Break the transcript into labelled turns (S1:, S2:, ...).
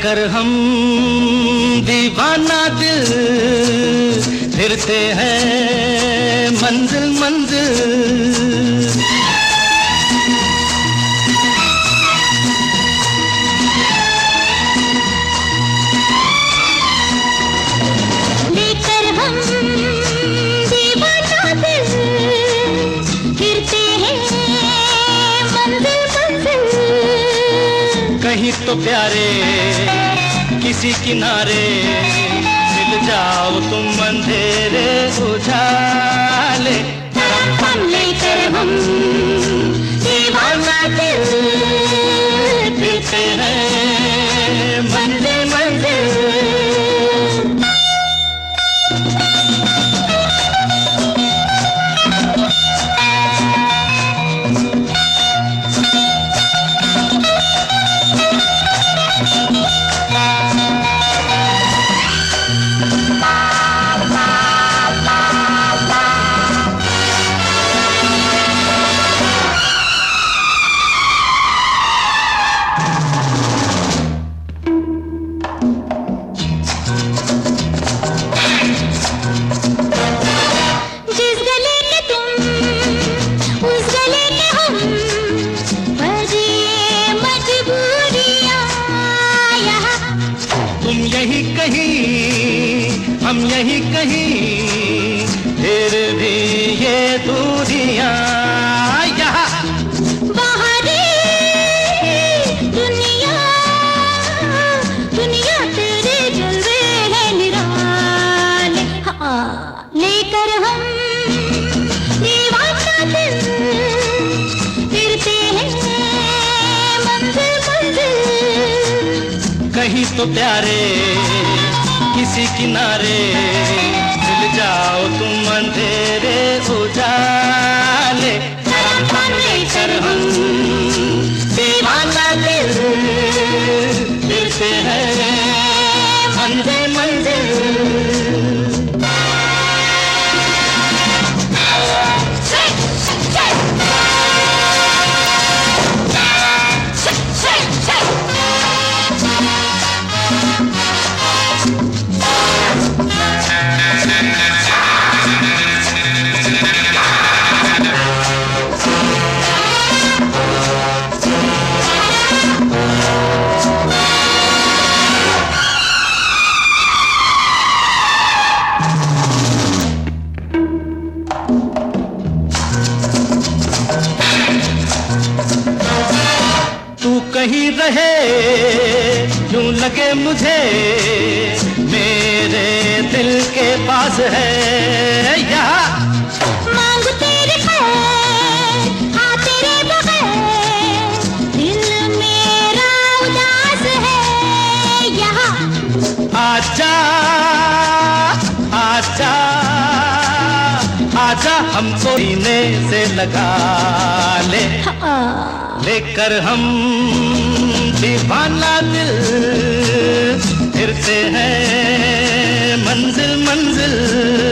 S1: लेकर हम दीवाना दिल फिरते हैं मंजिल मंजिल।
S2: लेकर हम दीवाना दिल फिरते हैं मंजिल मंजिल।
S1: कहीं तो प्यारे किसी किनारे मिल जाओ तुम अंधेरे उजाले।
S2: लेकर हम दीवाना दिल
S1: फिरते हैं मंजिल मंजिल। यही कहीं हम यही कहीं फिर भी ये दूरियां यहाँ।
S2: बाहरी दुनिया दुनिया तेरे जलवे है निराले। हाँ, लेकर हम दीवाना दिल फिरते हैं मंजिल मंजिल।
S1: कहीं तो प्यारे किसी किनारे मिल जाओ तुम अंधेरे उजाले। लेकर हम दीवाना दिल फिरते हैं मंजिल मंजिल। कहीं रहे यूं लगे मुझे मेरे दिल के पास है यहाँ।
S2: मांग तेरे खैर हाँ तेरे बगैर दिल मेरा उदास है यहाँ।
S1: आजा आजा आजा हमको सीने से लगा ले। लेकर हम दीवाना दिल फिरते हैं मंजिल मंजिल।